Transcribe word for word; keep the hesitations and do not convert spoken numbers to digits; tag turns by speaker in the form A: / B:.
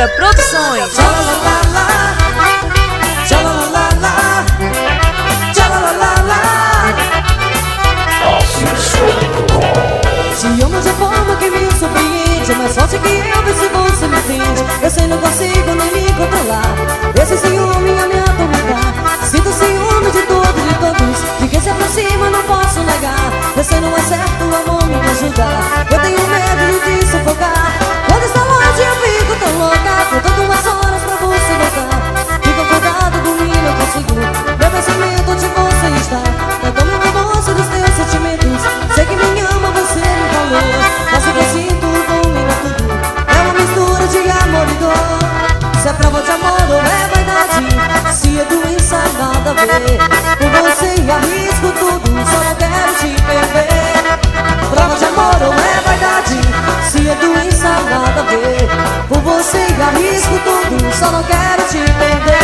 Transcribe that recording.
A: Mega Produções.
B: Te amo de forma que me surpreende, é mais forte que eu, vê se você me entende. Eu sei, não consigo nem me controlar, esse ciúme a me atormentar. Sinto ciúme de tudo e de todos, de quem se aproxima não posso negar. Eu sei, não é certo o amor me ajudar, eu tenho medo de te sufocar. Quando está longe eu fico tão louca, contando umas horas pra você voltar. Fico acordado, dormir não consigo, meu pensamento de você está. Eu tomo remorso dos teus sentimentos, sei que me ama, você me falou. Mas o que eu sinto domina tudo, é uma mistura de amor e dor. Se é prova de amor ou é vaidade, se é doença nada a ver. Por você arrisco tudo, só não quero te perder. Prova de amor ou é vaidade, se é doença nada a ver. Por você arrisco tudo, só não quero te perder.